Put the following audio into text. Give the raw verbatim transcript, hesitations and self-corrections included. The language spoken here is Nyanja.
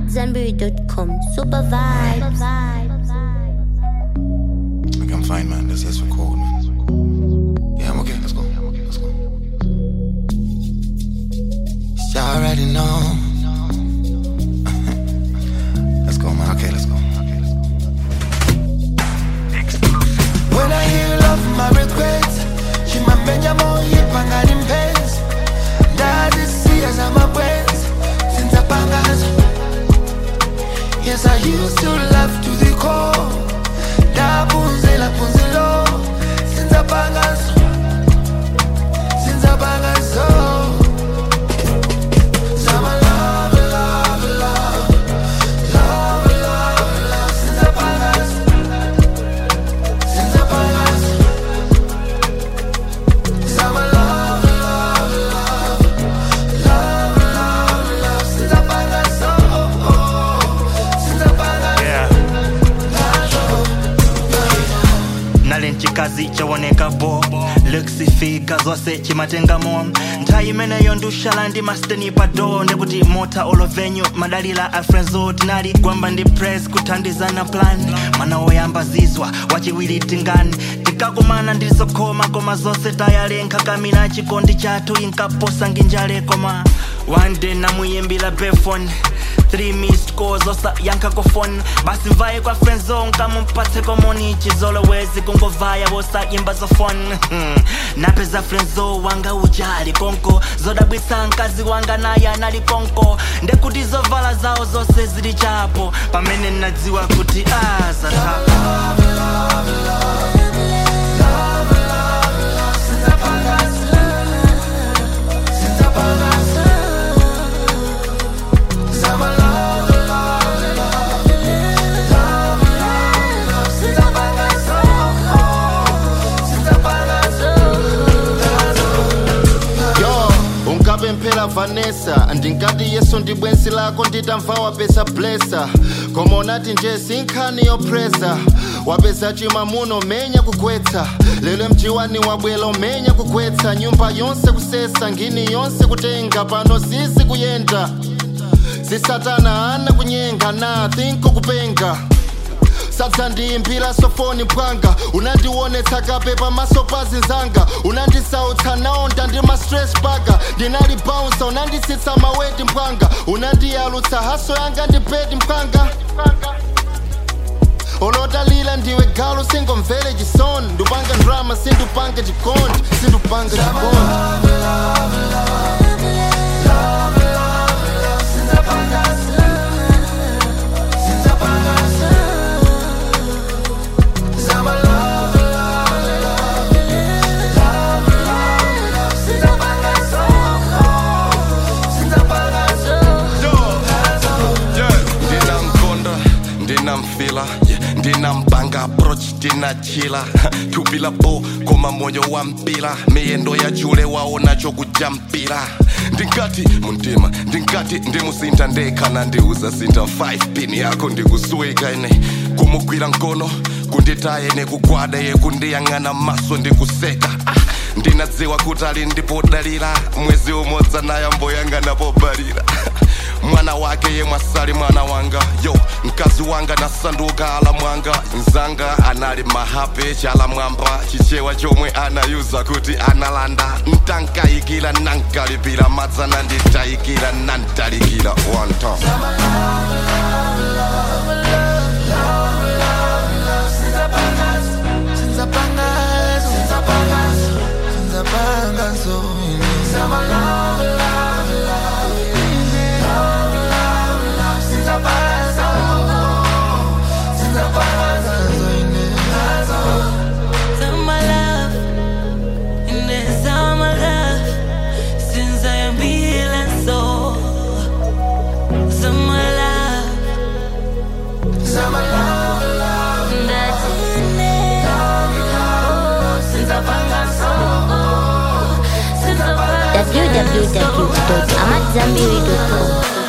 zanberry dot com. Super vibes. Like I'm fine, man. Let's just record, man. Yeah, I'm okay. Let's go. I'm okay. Let's go. You already know. Let's go, man. Okay, let's go. When I hear love, my regrets. She my Benjamin, yet my impens. That is see as I'm a friends. Since I bangas. Yes, I used to love to the core. Da punzela punzelo. Since I bangas. Since I bangas, oh. Sama love, love, love. Love, love, love. Since I bangas. Since I bangas. Sama love, love, love. Love, love, love. Since I bangas, oh, oh. Since I bangas. Yeah. Nalenchikazi chawoneka bo Luxifika zose chimatenga mom Ntayimene yondushala ndi masteni pado Ndekuti mota olovenyu madalila a friendzo Tinali gwamba ndi press kuthandizana plan Mana oyamba zizwa wachiwili tingani Tikakumana ndizokoma koma zose tayale Nkakamina chikondi chatu inkaposa nginjale koma One day namuyimbila befone Three missed calls osa yanka ko phone Basi mvaye kwa friendzo nkamumpatse komoni Chizolo wezi kungovaya wosa imba zo phone Napeza friendzo wanga ujali konko Zodabwisa nkazi wanga naya nali konko Ndekuti zovala zao zose zili chapo Pamene nadziwa kuti aza tapo Love, love, love. Love, love, love. Since I bangas. Since I bangas. Sama love, love, love. Love, love, love. Since I bangas, oh, oh. Since I bangas, oh. Yo, ungabe mpela Vanessa Andingati yesu ndibwensi lako nditamva wapesa blessa Koma unati nje sinkhani yopresa Wapesa chimamuno menya kukwetsa Lelo mjiwani wabwelo menya kukwetsa Nyumba yonse kusesa ngini yonse kutenga Pano sisi kuyenda Si satana ana kunyenga na thinko kupenga Satsa ndiyimbira sofoni mpwanga Unandiwonetsa kapepa masopazi nzanga Unandisautsa naonda ndi ma stress baga Ndinali bouncer unandisitsa maweti mpwanga Unandiyalutsa haso yanga ndi bedi mpwanga Olodalila ndiwe galo singomvele chisoni Ndupanga drama sindupanga chikondi Sindupanga chikondi Love, love, love. Love, love, love. Since I bangas. Since I bangas. Sama love, love, love. Love, love, love. Since I bangas, oh, oh. Since I bangas, oh. Ndina mkonda, ndina mfila Ndina mpanga approach, ndina chila Tupila bo, koma moyo wa mpila Miyendo ya chule waona choku jampila Ndingati muntima, ndingati ndimusinta ndekana Ndiuza sinta five pin yako ndikusuika ine Kumugwira nkono, kunditaye nekugwada ye kundiyang'ana maso ndikuseka ah, Ndinadziwa kutali ndipodalira Mwezi umodza nayo mboyanga napobalira Mwana wake ye mwasali mwana wanga Yo, mkazi wanga nasanduka ala mwanga Nzanga anali mahape chala mwamba Chichewa chomwe anayuza kuti analanda Ntankayikila nankalipila Madzana nditayikila nantalikila one time Sama love, love, love. Love, love, love. Since I bangas. Since I bangas. Since I bangas. Since I bangas, oh. Sama love, love, love. Love, love, love. Since I bangas, oh, oh. Since I bangas, oh. Summer love, in the summer love, since I am feeling so. Summer love, Sama love, love. that's in it. Love, love, love. Since I bangas, oh, oh. Since I bangas. w w w dot amat zanberry dot com